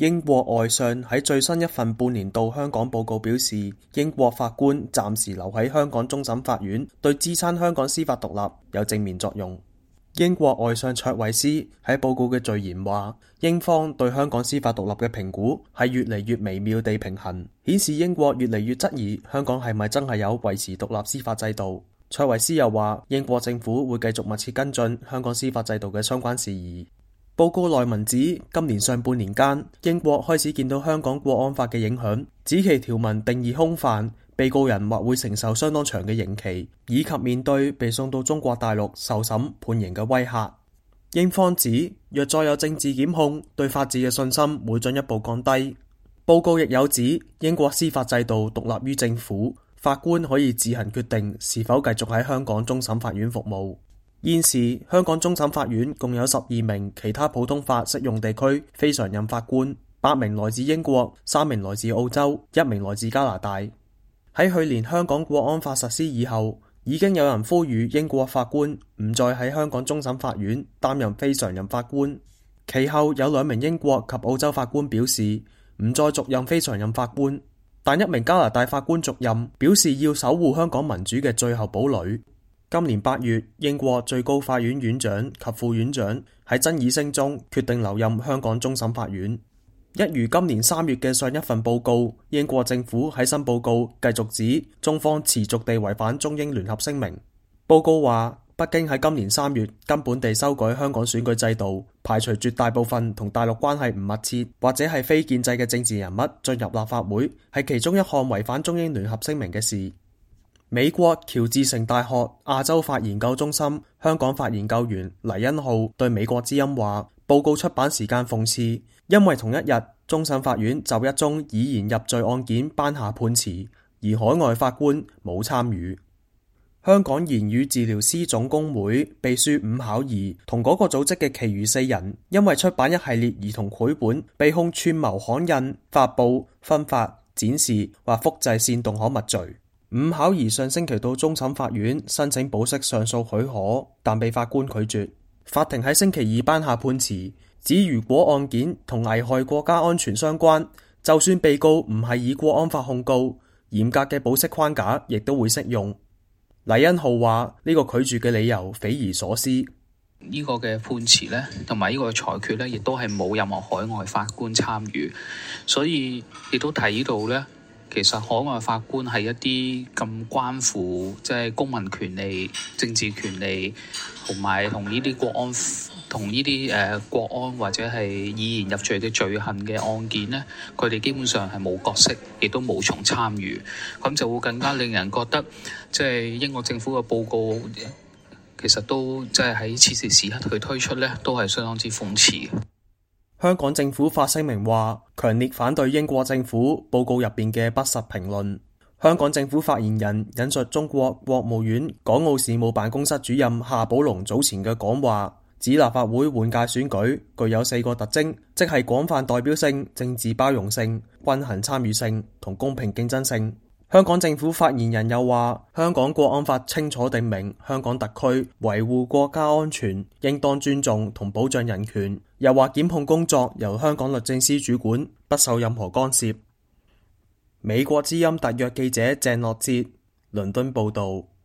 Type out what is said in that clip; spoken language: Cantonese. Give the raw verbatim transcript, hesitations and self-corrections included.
英國外相喺最新一份半年度香港報告表示，英國法官暫時留喺香港終審法院，對支撐香港司法獨立有正面作用。英國外相卓慧思喺報告嘅序言話，英方對香港司法獨立嘅評估係越嚟越微妙地平衡，顯示英國越嚟越質疑香港係咪真係有維持獨立司法制度。卓慧思又話，英國政府會繼續密切跟進香港司法制度嘅相關事宜。報告內文指，今年上半年間，英國開始見到香港國安法嘅影響，指其條文定義兇犯，被告人或會承受相當長嘅刑期，以及面對被送到中國大陸受審判刑嘅威嚇。英方指，若再有政治檢控，對法治嘅信心會進一步降低。報告亦有指，英國司法制度獨立於政府，法官可以自行決定是否繼續喺香港終審法院服務。現時香港終審法院共有十二名其他普通法適用地區非常任法官，八名來自英國，三名來自澳洲，一名來自加拿大。喺去年香港國安法實施以後，已經有人呼籲英國法官唔再喺香港終審法院擔任非常任法官。其後有兩名英國及澳洲法官表示唔再續任非常任法官，但一名加拿大法官續任，表示要守護香港民主嘅最後堡壘。今年八月，英國最高法院院長及副院長喺爭議聲中決定留任香港終審法院。一如今年三月嘅上一份報告，英國政府喺新報告繼續指中方持續地違反中英聯合聲明。報告話，北京喺今年三月根本地修改香港選舉制度，排除絕大部分同大陸關係唔密切或者係非建制嘅政治人物進入立法會，係其中一項違反中英聯合聲明嘅事。美國喬治城大學亞洲法研究中心香港法研究員黎恩浩對美國之音話，報告出版時間諷刺，因為同一日終審法院就一宗以言入罪案件頒下判詞，而海外法官冇參與。香港言語治療師總工會秘書伍巧兒同嗰個組織嘅其餘四人，因為出版一系列兒童繪本，被控串謀刊印、發佈、分發、展示或複製煽動刊物罪。伍巧兒上星期到終審法院申請保釋上訴許可，但被法官拒絕。法庭喺星期二頒下判詞，指如果案件同危害國家安全相關，就算被告唔係以國安法控告，嚴格嘅保釋框架亦都會適用。黎恩浩話呢個拒絕嘅理由匪夷所思。 呢個嘅判詞呢，同埋呢個裁決呢，亦都係冇任何海外法官參與，所以亦都睇到呢。其實海外法官係一啲咁關乎即係公民權利、政治權利，同埋同呢啲國安、同呢啲誒國安或者係以言入罪嘅罪行嘅案件呢，佢哋基本上係冇角色，亦都無從參與，咁就會更加令人覺得即係英國政府嘅報告其實都即係喺此時此刻佢推出呢，都係相當之諷刺。 香港政府發聲明話，強烈反對英國政府報告入邊嘅不實評論。香港政府發言人引述中國國務院港澳事務辦公室主任夏寶龍早前嘅講話，指立法會換屆選舉具有四個特徵，即係廣泛代表性、政治包容性、均衡參與性同公平競爭性。香港政府發言人又話，香港國安法清楚定明，香港特區維護國家安全，應當尊重同保障人權。又話檢控工作由香港律政司主管，不受任何干涉。美國之音特約記者鄭樂哲，倫敦報道。